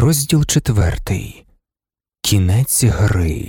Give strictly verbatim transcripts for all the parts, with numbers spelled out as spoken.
Розділ четвертий. Кінець гри.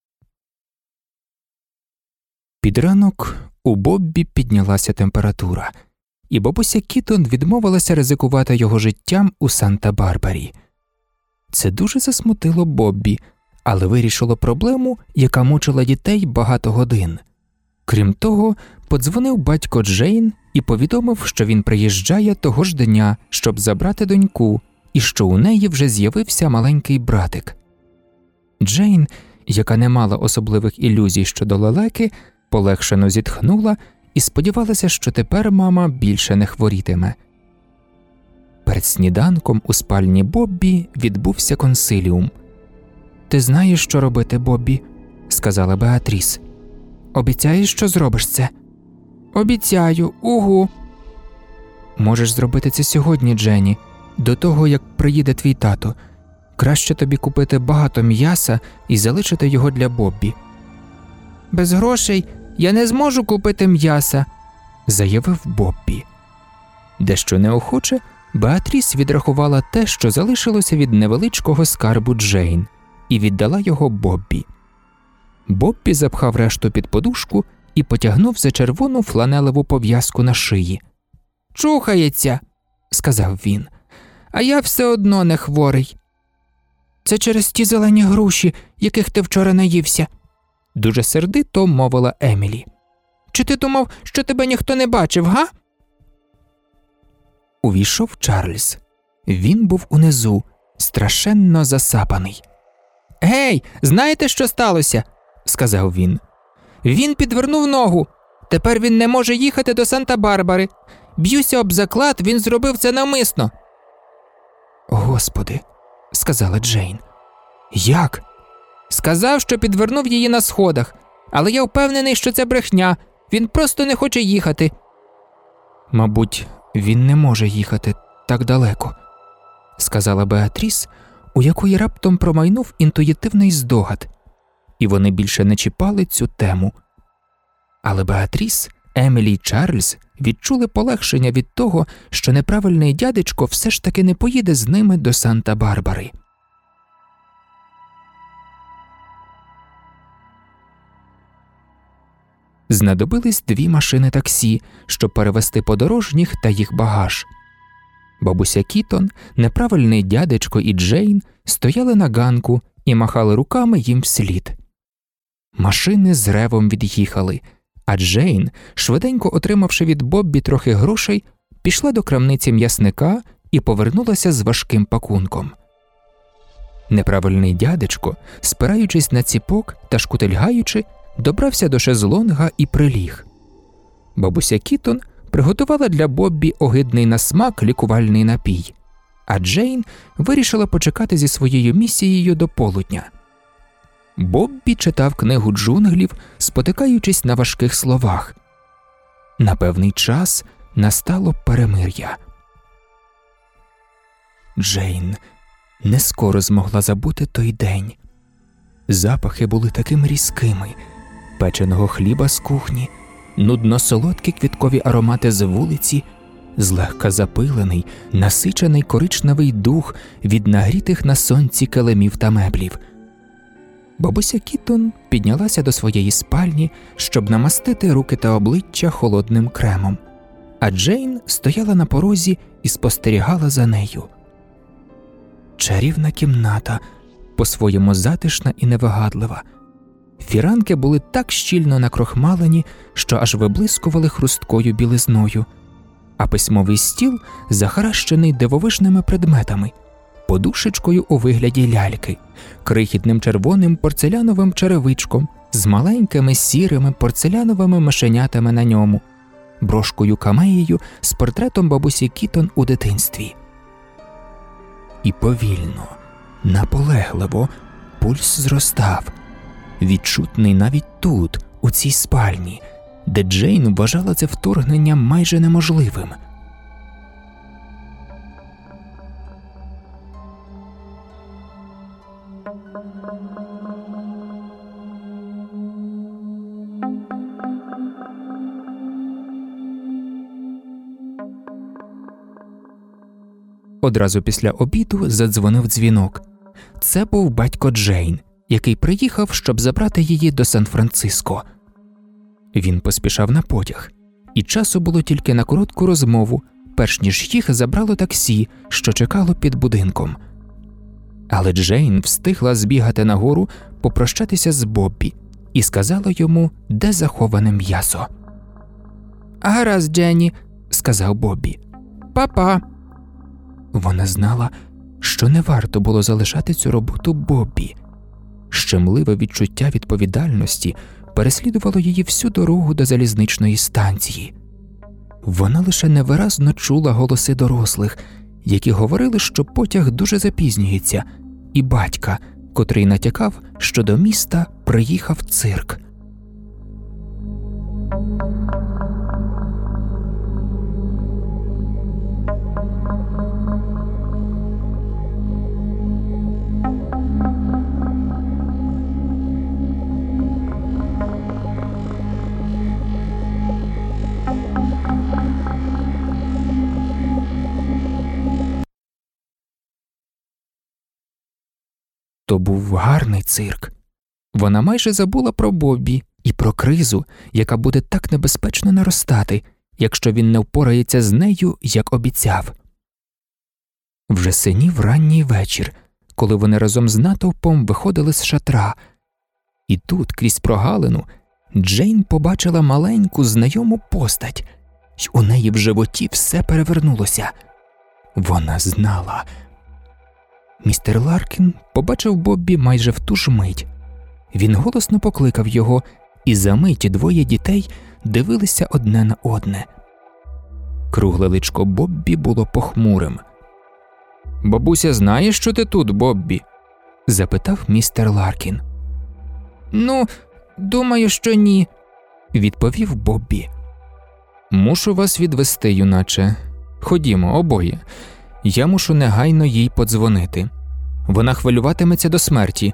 Під ранок у Боббі піднялася температура, і бабуся Кітон відмовилася ризикувати його життям у Санта-Барбарі. Це дуже засмутило Боббі, але вирішило проблему, яка мучила дітей багато годин. Крім того, подзвонив батько Джейн і повідомив, що він приїжджає того ж дня, щоб забрати доньку, і що у неї вже з'явився маленький братик. Джейн, яка не мала особливих ілюзій щодо лелеки, полегшено зітхнула і сподівалася, що тепер мама більше не хворітиме. Перед сніданком у спальні Боббі відбувся консиліум. «Ти знаєш, що робити, Боббі?» – сказала Беатріс. «Обіцяєш, що зробиш це?» «Обіцяю, угу». «Можеш зробити це сьогодні, Дженні, до того, як приїде твій тато. Краще тобі купити багато м'яса і залишити його для Боббі». «Без грошей я не зможу купити м'яса», – заявив Боббі. Дещо неохоче Беатріс відрахувала те, що залишилося від невеличкого скарбу Джейн, і віддала його Боббі. Боббі запхав решту під подушку і потягнув за червону фланелеву пов'язку на шиї. «Чухається», – сказав він, – «а я все одно не хворий». «Це через ті зелені груші, яких ти вчора наївся», – дуже сердито мовила Емілі. «Чи ти думав, що тебе ніхто не бачив, га?» Увійшов Чарльз. Він був унизу, страшенно засапаний. «Гей, знаєте, що сталося?» – сказав він. «Він підвернув ногу. Тепер він не може їхати до Санта-Барбари. Б'юся об заклад, він зробив це навмисно». «Господи», – сказала Джейн. «Як?» «Сказав, що підвернув її на сходах, але я впевнений, що це брехня. Він просто не хоче їхати». «Мабуть, він не може їхати так далеко», – сказала Беатріс, у якої раптом промайнув інтуїтивний здогад, і вони більше не чіпали цю тему. Але Беатріс, Емілі й Чарльз відчули полегшення від того, що неправильний дядечко все ж таки не поїде з ними до Санта-Барбари. Знадобились дві машини таксі, щоб перевезти подорожніх та їх багаж. Бабуся Кітон, неправильний дядечко і Джейн стояли на ганку і махали руками їм вслід. Машини з ревом від'їхали, а Джейн, швиденько отримавши від Боббі трохи грошей, пішла до крамниці м'ясника і повернулася з важким пакунком. Неправильний дядечко, спираючись на ціпок та шкутильгаючи, добрався до шезлонга і приліг. Бабуся Кітон приготувала для Боббі огидний на смак лікувальний напій, а Джейн вирішила почекати зі своєю місією до полудня. Боббі читав книгу джунглів, спотикаючись на важких словах. На певний час настало перемир'я. Джейн не скоро змогла забути той день. Запахи були такими різкими: печеного хліба з кухні, нудно-солодкі квіткові аромати з вулиці, злегка запилений, насичений коричневий дух від нагрітих на сонці килимів та меблів. Бабуся Кітон піднялася до своєї спальні, щоб намастити руки та обличчя холодним кремом, а Джейн стояла на порозі і спостерігала за нею. Чарівна кімната, по-своєму затишна і невигадлива. Фіранки були так щільно накрохмалені, що аж виблискували хрусткою білизною, а письмовий стіл захаращений дивовижними предметами: подушечкою у вигляді ляльки, крихітним червоним порцеляновим черевичком з маленькими сірими порцеляновими мишенятами на ньому, брошкою-камеєю з портретом бабусі Кітон у дитинстві. І повільно, наполегливо пульс зростав, відчутний навіть тут, у цій спальні, де Джейн вважала це вторгнення майже неможливим. Одразу після обіду задзвонив дзвінок. Це був батько Джейн, який приїхав, щоб забрати її до Сан-Франциско. Він поспішав на потяг, і часу було тільки на коротку розмову, перш ніж їх забрало таксі, що чекало під будинком. Але Джейн встигла збігати нагору, попрощатися з Боббі і сказала йому, де заховане м'ясо. «Гаразд, Дженні», – сказав Боббі. «Па-па». Вона знала, що не варто було залишати цю роботу Боббі. Щемливе відчуття відповідальності переслідувало її всю дорогу до залізничної станції. Вона лише невиразно чула голоси дорослих, які говорили, що потяг дуже запізнюється, і батька, котрий натякав, що до міста приїхав цирк. То був гарний цирк. Вона майже забула про Боббі і про кризу, яка буде так небезпечно наростати, якщо він не впорається з нею, як обіцяв. Вже синів ранній вечір, коли вони разом з натовпом виходили з шатра. І тут, крізь прогалину, Джейн побачила маленьку знайому постать, й у неї в животі все перевернулося. Вона знала. Містер Ларкін побачив Боббі майже в ту ж мить. Він голосно покликав його, і за мить двоє дітей дивилися одне на одне. Кругле личко Боббі було похмурим. «Бабуся знає, що ти тут, Боббі?» – запитав містер Ларкін. «Ну, думаю, що ні», – відповів Боббі. «Мушу вас відвести, юначе. Ходімо, обоє. Я мушу негайно їй подзвонити. Вона хвилюватиметься до смерті».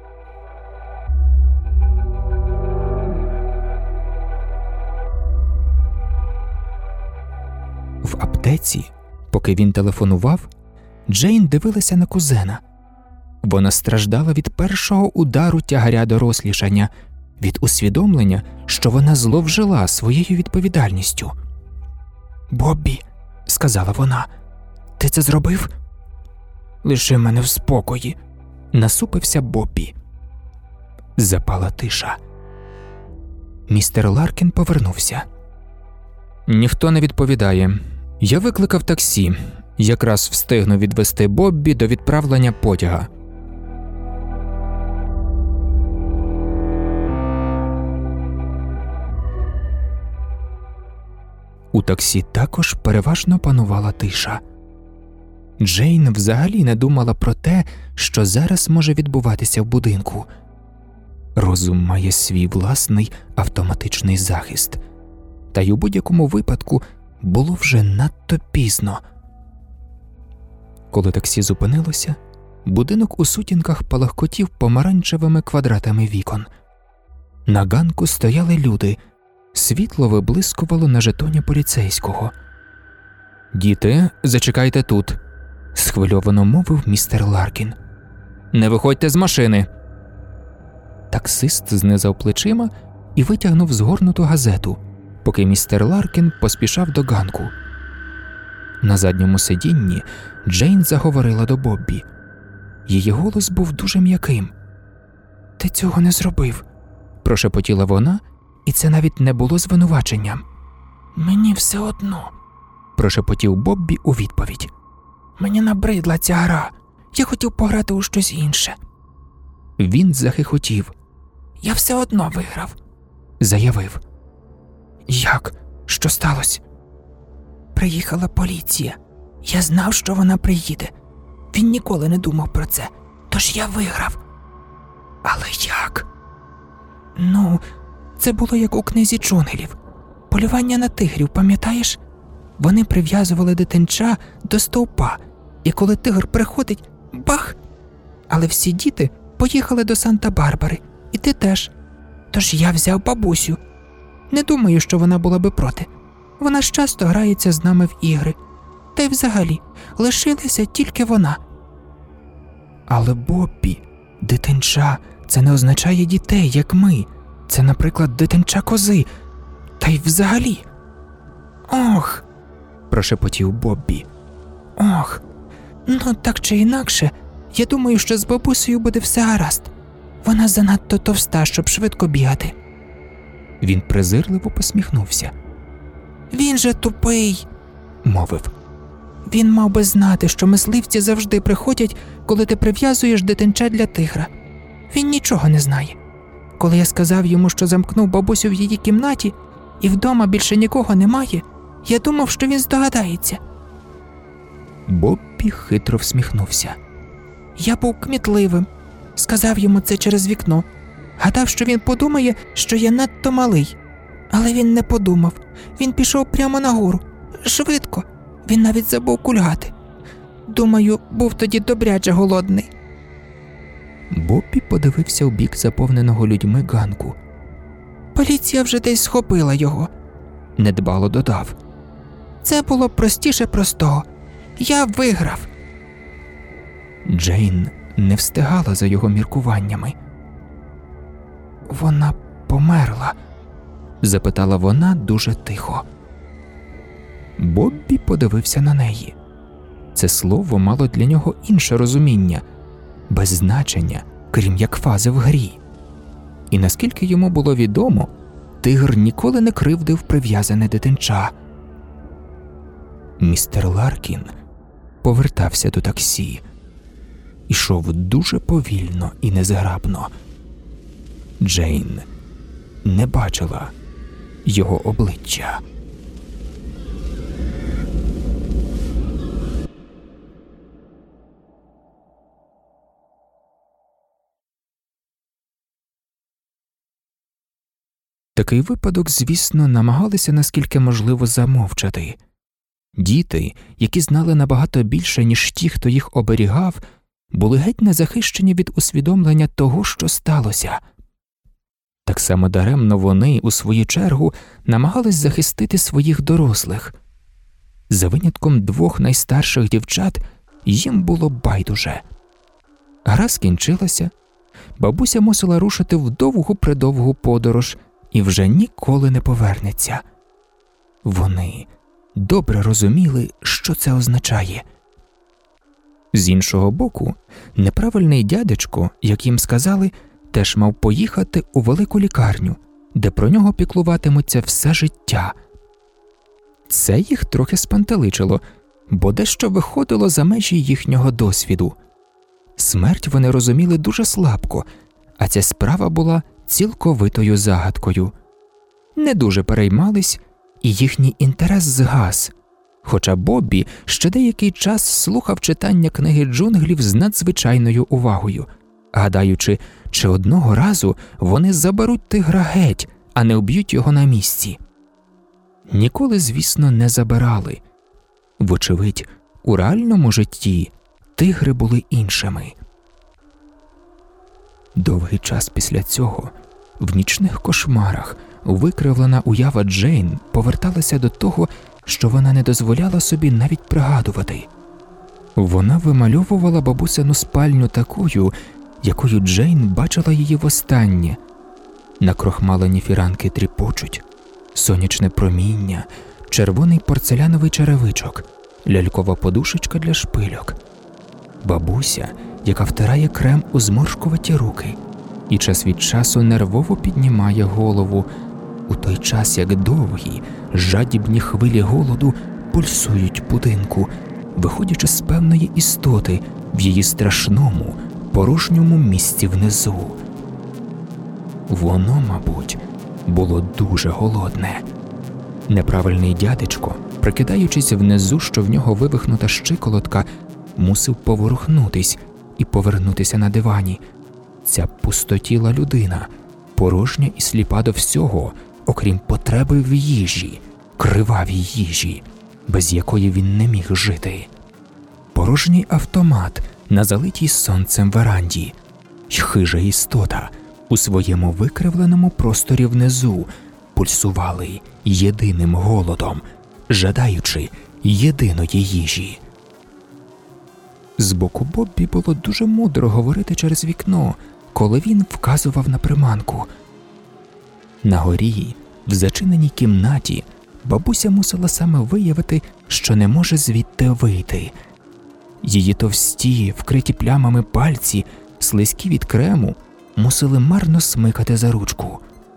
В аптеці, поки він телефонував, Джейн дивилася на кузена. Вона страждала від першого удару тягаря дорослішання, від усвідомлення, що вона зловжила своєю відповідальністю. «Боббі», – сказала вона, – «ти це зробив?» «Лиши мене в спокої», – насупився Боббі. Запала тиша. Містер Ларкін повернувся. «Ніхто не відповідає. Я викликав таксі. Якраз встигну відвести Боббі до відправлення потяга». У таксі також переважно панувала тиша. Джейн взагалі не думала про те, що зараз може відбуватися в будинку. Розум має свій власний автоматичний захист. Та й у будь-якому випадку було вже надто пізно. Коли таксі зупинилося, будинок у сутінках палахкотів помаранчевими квадратами вікон. На ганку стояли люди. Світло виблискувало на жетоні поліцейського. «Діти, зачекайте тут», – схвильовано мовив містер Ларкін. «Не виходьте з машини». Таксист знизав плечима і витягнув згорнуту газету, поки містер Ларкін поспішав до ганку. На задньому сидінні Джейн заговорила до Боббі. Її голос був дуже м'яким. «Ти цього не зробив», – прошепотіла вона, і це навіть не було звинуваченням. «Мені все одно», – прошепотів Боббі у відповідь. «Мені набридла ця гра. Я хотів пограти у щось інше». Він захихотів. «Я все одно виграв», – заявив. «Як? Що сталося?» «Приїхала поліція. Я знав, що вона приїде. Він ніколи не думав про це, тож я виграв». «Але як?» «Ну, це було як у книзі джунглів. Полювання на тигрів, пам'ятаєш? Вони прив'язували дитинча до стовпа, і коли тигр приходить – бах! Але всі діти поїхали до Санта-Барбари, і ти теж. Тож я взяв бабусю. Не думаю, що вона була би проти. Вона ж часто грається з нами в ігри. Та й взагалі, лишилася тільки вона. Але, Боббі, дитинча – це не означає дітей, як ми. Це, наприклад, дитинча кози. Та й взагалі. Ох, прошепотів Боббі. Ох, ну так чи інакше, я думаю, що з бабусею буде все гаразд. Вона занадто товста, щоб швидко бігати. Він презирливо посміхнувся. Він же тупий, мовив. Він мав би знати, що мисливці завжди приходять, коли ти прив'язуєш дитинча для тигра. Він нічого не знає. Коли я сказав йому, що замкнув бабусю в її кімнаті, і вдома більше нікого немає, я думав, що він здогадається. Боббі хитро всміхнувся. Я був кмітливим. Сказав йому це через вікно. Гадав, що він подумає, що я надто малий. Але він не подумав. Він пішов прямо нагору. Швидко. Він навіть забув кульгати. Думаю, був тоді добряче голодний. Боббі подивився у бік заповненого людьми ганку. Поліція вже десь схопила його. Недбало додав. Це було простіше простого. Я виграв. Джейн не встигала за його міркуваннями. Вона померла? Запитала вона дуже тихо. Боббі подивився на неї. Це слово мало для нього інше розуміння, без значення, крім як фази в грі. І наскільки йому було відомо, тигр ніколи не кривдив прив'язане дитинча. Містер Ларкін повертався до таксі. Ішов дуже повільно і незграбно. Джейн не бачила його обличчя. Такий випадок, звісно, намагалися наскільки можливо замовчати. Діти, які знали набагато більше, ніж ті, хто їх оберігав, були геть не захищені від усвідомлення того, що сталося. Так само даремно вони, у свою чергу, намагались захистити своїх дорослих. За винятком двох найстарших дівчат їм було байдуже. Гра скінчилася, бабуся мусила рушити в довгу-предовгу подорож і вже ніколи не повернеться. Вони добре розуміли, що це означає. З іншого боку, неправильний дядечко, як їм сказали, теж мав поїхати у велику лікарню, де про нього піклуватимуться все життя. Це їх трохи спантеличило, бо дещо виходило за межі їхнього досвіду. Смерть вони розуміли дуже слабко, а ця справа була цілковитою загадкою. Не дуже переймались, і їхній інтерес згас, хоча Боббі ще деякий час слухав читання книги джунглів з надзвичайною увагою, гадаючи, чи одного разу вони заберуть тигра геть, а не вб'ють його на місці. Ніколи, звісно, не забирали. Вочевидь, у реальному житті тигри були іншими. Довгий час після цього, в нічних кошмарах, викривлена уява Джейн поверталася до того, що вона не дозволяла собі навіть пригадувати. Вона вимальовувала бабусину спальню такою, якою Джейн бачила її востаннє. Накрохмалені фіранки тріпочуть, сонячне проміння, червоний порцеляновий черевичок, лялькова подушечка для шпильок. Бабуся, яка втирає крем у зморшкуваті руки і час від часу нервово піднімає голову, у той час як довгі, жадібні хвилі голоду пульсують будинку, виходячи з певної істоти в її страшному, порожньому місці внизу. Воно, мабуть, було дуже голодне. Неправильний дядечко, прикидаючись внизу, що в нього вивихнута щиколотка, мусив поворухнутись і повернутися на дивані. Ця пустотіла людина, порожня і сліпа до всього, окрім потреби в їжі, кривавій їжі, без якої він не міг жити. Порожній автомат на залитій сонцем веранді, й хижа істота у своєму викривленому просторі внизу пульсували єдиним голодом, жадаючи єдиної їжі. З боку Боббі було дуже мудро говорити через вікно, коли він вказував на приманку. На горі, в зачиненій кімнаті, бабуся мусила саме виявити, що не може звідти вийти. Її товсті, вкриті плямами пальці, слизькі від крему, мусили марно смикати за ручку.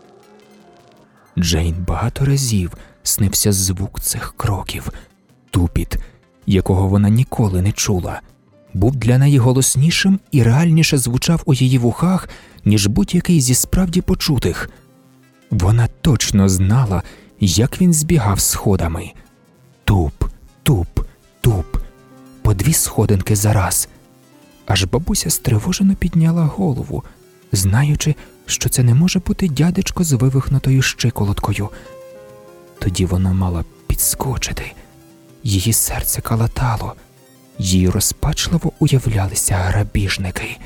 Джейн багато разів снився звук цих кроків. Тупіт, якого вона ніколи не чула, був для неї голоснішим і реальніше звучав у її вухах, ніж будь-який зі справді почутих. Вона точно знала, як він збігав сходами. Туп, туп, туп, по дві сходинки за раз. Аж бабуся стривожено підняла голову, знаючи, що це не може бути дядечко з вивихнутою щиколоткою. Тоді вона мала підскочити. Її серце калатало, їй розпачливо уявлялися грабіжники.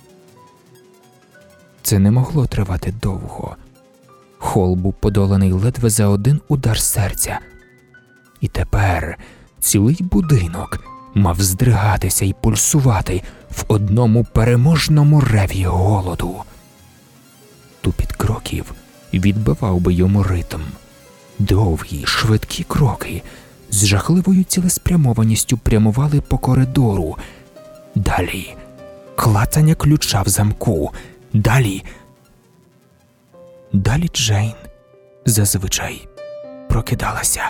Це не могло тривати довго. Хол був подоланий ледве за один удар серця. І тепер цілий будинок мав здригатися і пульсувати в одному переможному реві голоду. Тупіт кроків відбивав би йому ритм. Довгі, швидкі кроки з жахливою цілеспрямованістю прямували по коридору. Далі клацання ключа в замку. Далі... Далі Джейн зазвичай прокидалася.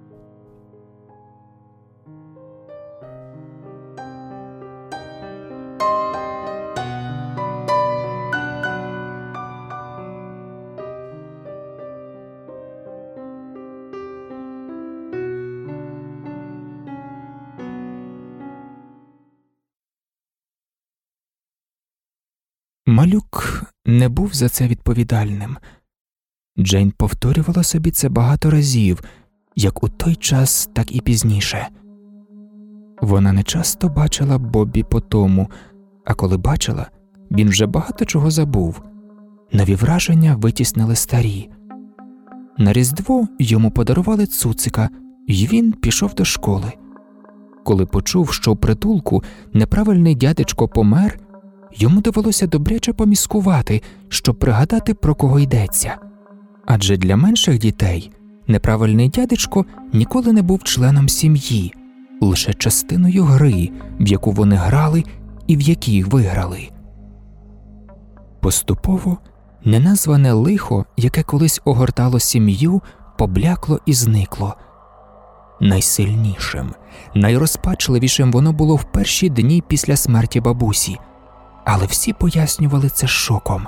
Малюк не був за це відповідальним. Джейн повторювала собі це багато разів, як у той час, так і пізніше. Вона не часто бачила Боббі по тому, а коли бачила, він вже багато чого забув. Нові враження витіснили старі. На Різдво йому подарували цуцика, і він пішов до школи. Коли почув, що в притулку неправильний дядечко помер, йому довелося добряче поміскувати, щоб пригадати, про кого йдеться. Адже для менших дітей неправильний дядечко ніколи не був членом сім'ї, лише частиною гри, в яку вони грали і в якій виграли. Поступово неназване лихо, яке колись огортало сім'ю, поблякло і зникло. Найсильнішим, найрозпачливішим воно було в перші дні після смерті бабусі, але всі пояснювали це шоком.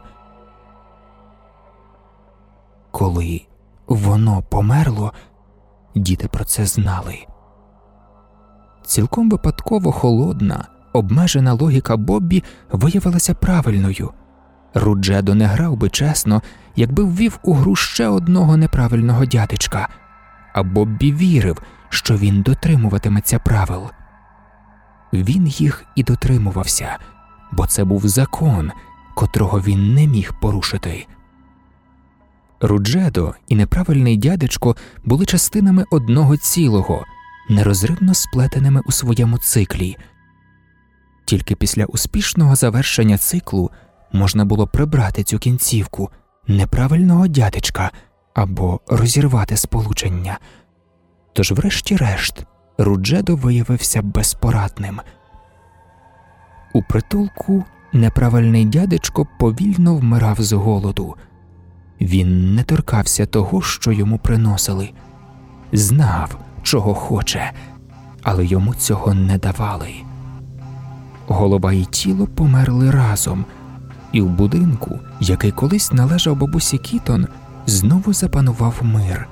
Коли воно померло, діти про це знали. Цілком випадково холодна, обмежена логіка Боббі виявилася правильною. Руджедо не грав би чесно, якби ввів у гру ще одного неправильного дядечка, а Боббі вірив, що він дотримуватиметься правил. Він їх і дотримувався, бо це був закон, котрого він не міг порушити. Руджедо і неправильний дядечко були частинами одного цілого, нерозривно сплетеними у своєму циклі. Тільки після успішного завершення циклу можна було прибрати цю кінцівку неправильного дядечка або розірвати сполучення. Тож врешті-решт Руджедо виявився безпорадним. У притулку неправильний дядечко повільно вмирав з голоду. Він не торкався того, що йому приносили. Знав, чого хоче, але йому цього не давали. Голова і тіло померли разом, і в будинку, який колись належав бабусі Кітон, знову запанував мир.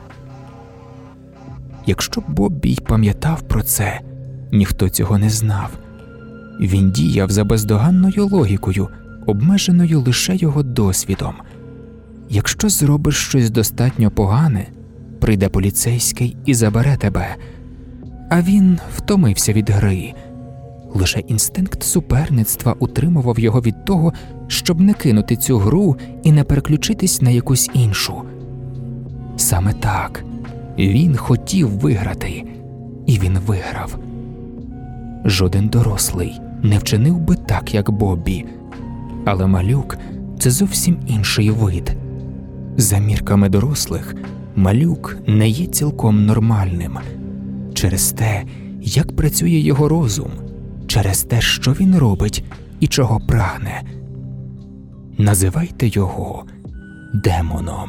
Якщо Боббі й пам'ятав про це, ніхто цього не знав. Він діяв за бездоганною логікою, обмеженою лише його досвідом. Якщо зробиш щось достатньо погане, прийде поліцейський і забере тебе. А він втомився від гри. Лише інстинкт суперництва утримував його від того, щоб не кинути цю гру і не переключитись на якусь іншу. Саме так. Він хотів виграти. і він виграв. Жоден дорослий не вчинив би так, як Боббі, але малюк – це зовсім інший вид. За мірками дорослих, малюк не є цілком нормальним. Через те, як працює його розум, через те, що він робить і чого прагне. Називайте його демоном.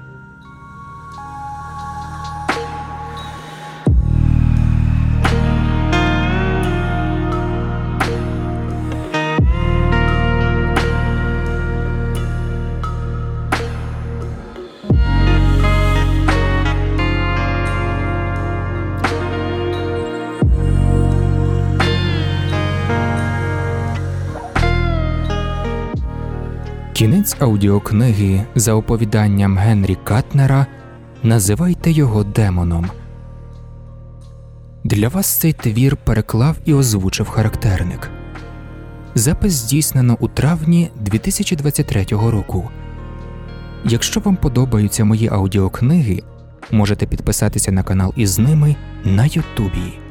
Кінець аудіокниги за оповіданням Генрі Катнера «Називайте його демоном». Для вас цей твір переклав і озвучив характерник. Запис здійснено у травні дві тисячі двадцять третього року. Якщо вам подобаються мої аудіокниги, можете підписатися на канал із ними на Ютубі.